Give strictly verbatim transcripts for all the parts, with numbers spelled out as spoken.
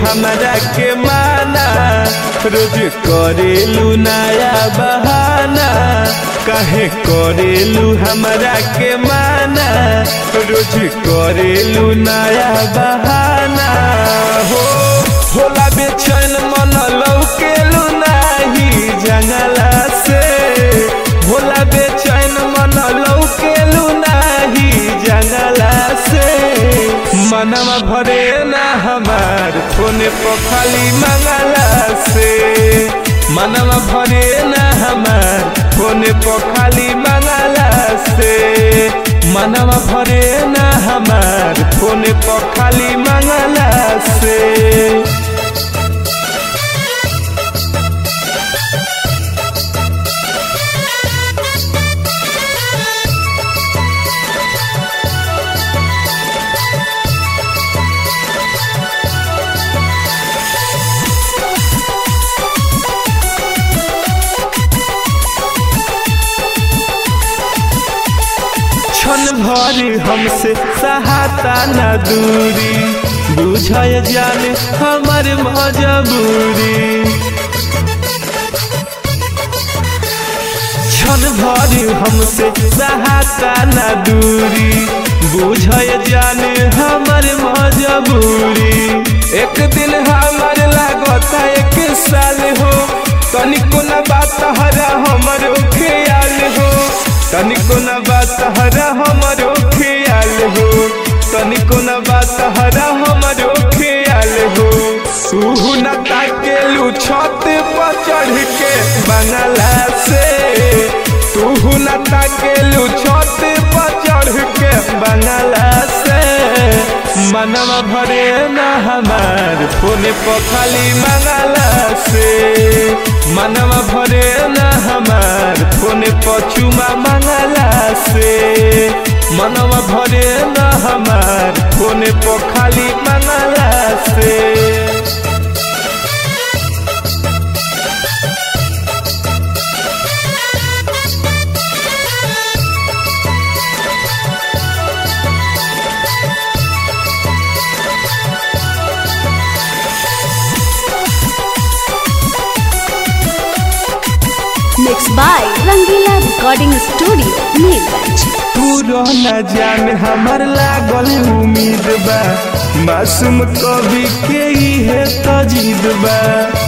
हमरा के माना, रोज करेलू नया बहाना। काहे करेलू हमरा के माना, रोज करेलू नया बहाना। हो होला बेचैन मन लौकेलू नाही जंगला से, होला बेचैन मन लौकेलू नाही जंगला से। मनवा भरे ना हमार फोन पर खाली मंगला से, मनवा भरे ना हमार फोन पर खाली मंगला से, मनवा भरे ना हमार फोन पर खाली मंगला से। क्षण भर हमसे सहाता न दूरी, बुझाय जाने हमर मजबूरी। क्षण भर हमसे सहाता न दूरी, बुझाय जाने हमर मजबूरी। एक दिन हमर लागता एक साल हो, तनिको न बात हरा हमर ख्याल हो, तनिको न बात हरा हमरो ख्याल हो, तनिको न बात हरा हमरो ख्याल हो। तू न ताकेलू छत पर चढ़ के बंगला से, तू न ताकेलू छत पर चढ़ के बंगला से। मनवा भरे ना हमार फोन पर खाली मंगला से, मनवा भरे ना हमार फोन पर चुमा मंगला से, मनवा भरे ना हमार फोन पर खाली मंगला से। Mixed by Rangila Recording Studio, Neerganj। तू न जान हमर लागल उम्मीद बा, मासूम कवि के इहे तजीद बा।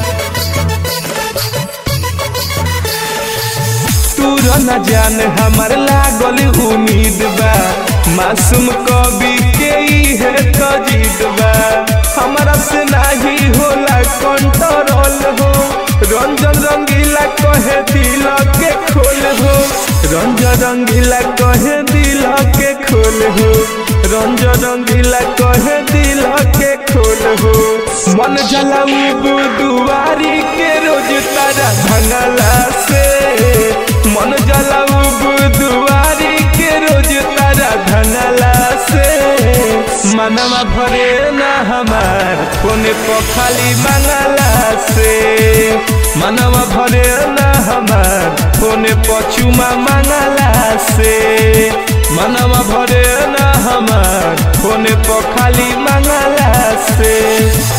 तू न जान हमर लागल उम्मीद बा, मासूम कवि के इहे तजीद बा। हमरा से नाही होला कंट्रोल हो, रंजन रंगीला कहे दिल के खोल हो, रंजन रंगीला कहे दिल के खोल हो, रंजन रंगीला कहे दिल के खोल हो। मन जलाऊ दुआरी के रोज तारा भंगला से, मन जलाऊ दुआरी के रोज तारा भंगला से। मनवा भरे ना हमार फोन पर खाली मंगला से, मनवा भरे ना हमार फोन पर चुमा मंगला से, मनवा भरे ना हमार फोन पर खाली मंगला से।